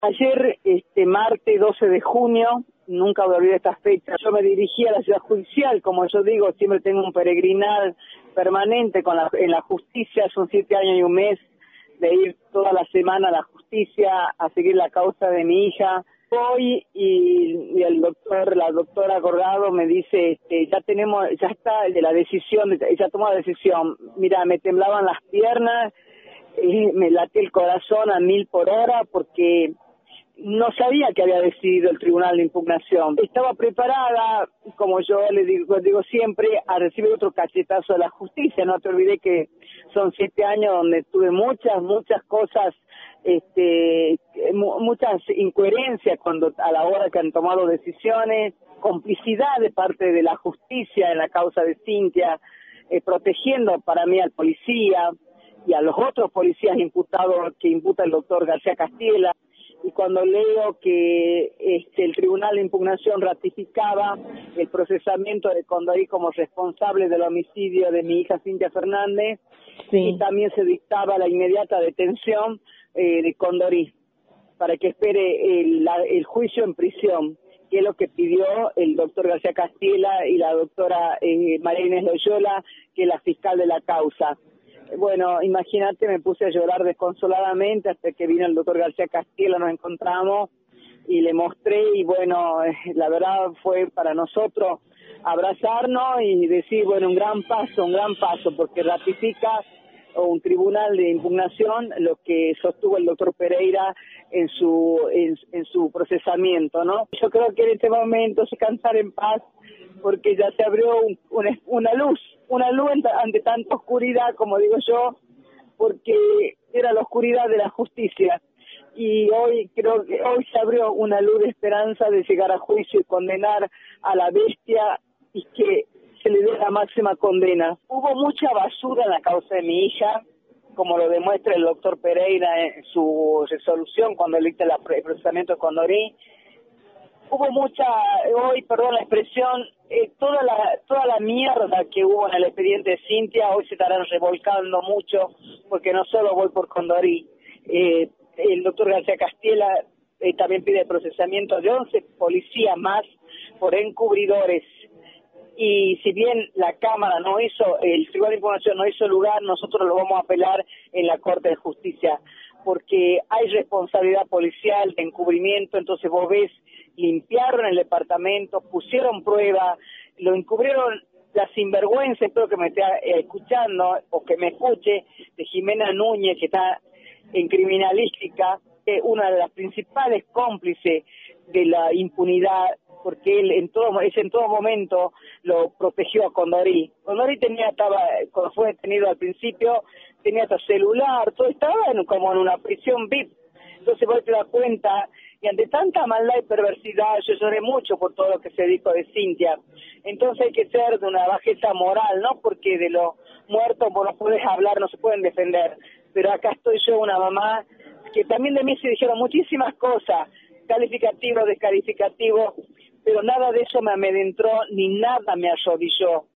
Ayer, martes 12 de junio, nunca voy a olvidar esta fecha, yo me dirigí a la ciudad judicial, como yo digo, siempre tengo un peregrinar permanente en la justicia, son 7 años y un mes de ir toda la semana a la justicia a seguir la causa de mi hija. Hoy y la doctora Gorgado me dice, ya está de la decisión, ya tomó la decisión. Mira, me temblaban las piernas, me latía el corazón a 1000 por hora porque no sabía que había decidido el Tribunal de Impugnación. Estaba preparada, como yo le digo siempre, a recibir otro cachetazo de la justicia. No te olvides que son 7 años donde tuve muchas cosas, muchas incoherencias a la hora que han tomado decisiones, complicidad de parte de la justicia en la causa de Cintia, protegiendo para mí al policía y a los otros policías imputados que imputa el doctor García Castiela. Y cuando leo que el Tribunal de Impugnación ratificaba el procesamiento de Condorí como responsable del homicidio de mi hija Cintia Fernández, sí, y también se dictaba la inmediata detención de Condorí para que espere el juicio en prisión, que es lo que pidió el doctor García Castiela y la doctora María Inés Loyola, que es la fiscal de la causa. Bueno, imagínate, me puse a llorar desconsoladamente hasta que vino el doctor García Castiela, nos encontramos y le mostré, y bueno, la verdad fue para nosotros abrazarnos y decir, bueno, un gran paso, porque ratifica un tribunal de impugnación lo que sostuvo el doctor Pereira en su procesamiento, ¿no? Yo creo que en este momento se descansar en paz, porque ya se abrió una luz ante tanta oscuridad, como digo yo, porque era la oscuridad de la justicia. Y hoy creo que hoy se abrió una luz de esperanza de llegar a juicio y condenar a la bestia y que se le dé la máxima condena. Hubo mucha basura en la causa de mi hija, como lo demuestra el doctor Pereira en su resolución cuando dicta el procesamiento de Condorí. Hubo perdón la expresión, toda la mierda que hubo en el expediente de Cintia, hoy se estarán revolcando mucho, porque no solo voy por Condorí. El doctor García Castiela también pide el procesamiento de 11 policías más por encubridores. Y si bien la Cámara el Tribunal de Impugnación no hizo lugar, nosotros lo vamos a apelar en la Corte de Justicia, porque hay responsabilidad policial de encubrimiento. Entonces vos ves, limpiaron el departamento, pusieron prueba, lo encubrieron. La sinvergüenza, espero que me esté escuchando o que me escuche, de Jimena Núñez, que está en criminalística, una de las principales cómplices de la impunidad, porque él en todo momento lo protegió a Condorí. Condorí cuando fue detenido al principio, tenía hasta celular, todo estaba como en una prisión VIP. Entonces vos te das cuenta, y ante tanta maldad y perversidad, yo lloré mucho por todo lo que se dijo de Cintia. Entonces hay que ser de una bajeza moral, ¿no? Porque de los muertos vos no podés hablar, no se pueden defender. Pero acá estoy yo, una mamá, que también de mí se dijeron muchísimas cosas, calificativos, descalificativos, pero nada de eso me amedrentó, ni nada me arrodilló.